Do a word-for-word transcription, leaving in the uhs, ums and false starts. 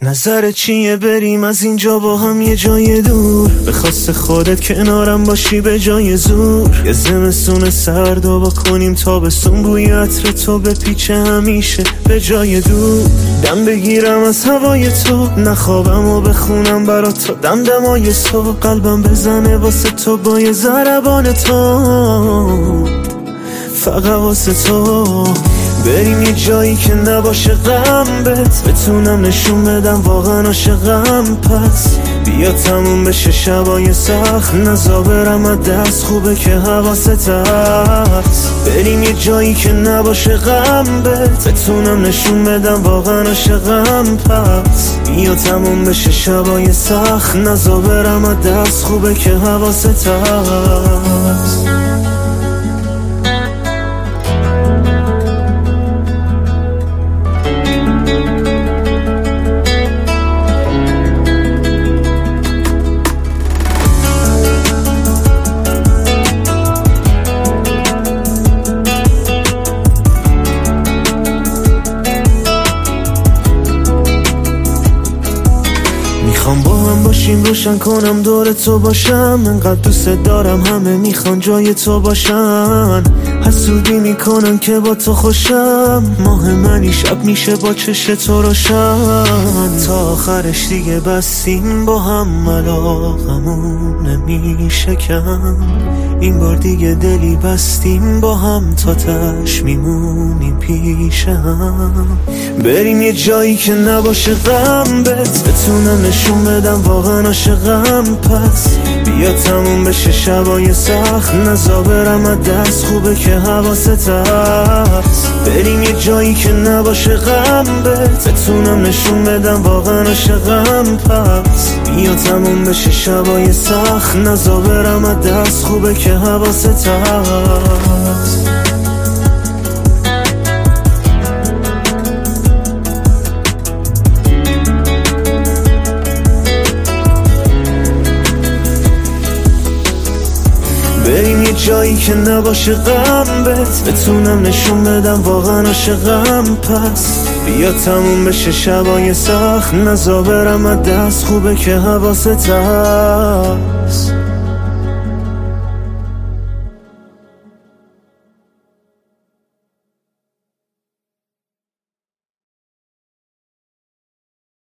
نظر چیه بریم از اینجا با هم یه جای دور؟ به خواست خودت کنارم باشی به جای زور. یه زمستون سرد و با کنیم تابستون، بوی عطر تو به پیچه همیشه به جای دور. دم بگیرم از هوای تو، نخوابم و بخونم برات تو دمدمای تو. قلبم بزنه واسه تو با یه ضربان تو، فقط واسه تو. بریم یه جایی که نباشه غم بهت، بتونم نشون بدم واقعا عاشقم. پس بیا تموم بشه شبای سخت، نزا برم از دست، خوبه که حواست هست. بریم یه جایی که نباشه غم بهت، بتونم نشون بدم واقعا عاشقم. پس بیا تموم بشه شبای سخت، نزا برم از دست، خوبه که حواست هست. میخوام با هم باشیم، روشن کنم دور تو باشم. انقدر دوست دارم همه میخوان جای تو باشن. حسودی میکنن که با تو خوشم، ماه منی شب میشه با چش تو روشن. تا آخرش دیگه بستیم با هم، علاقمون نمیشه کم. این بار دیگه دلی بستیم با هم، تا تش میمونیم پیش هم. بریم یه جایی که نباشه غم بهت، بتونم نشون بدم واقعا عاشقم. پس بیا تموم بشه شبای سخت، نزا برم از دست، خوبه که حواست هست. بریم یه جایی که نباشه غم بهت، بتونم نشون بدم واقعا عاشقم. پس بیا تموم بشه شبای سخت، نزا برم از دست، خوبه که حواست هست. بریم یه جایی که نباشه غم بهت، بتونم نشون بدم واقعا عاشقم. پس بیا تموم بشه شبای سخت، نزا برم از دست، خوبه که حواست هست.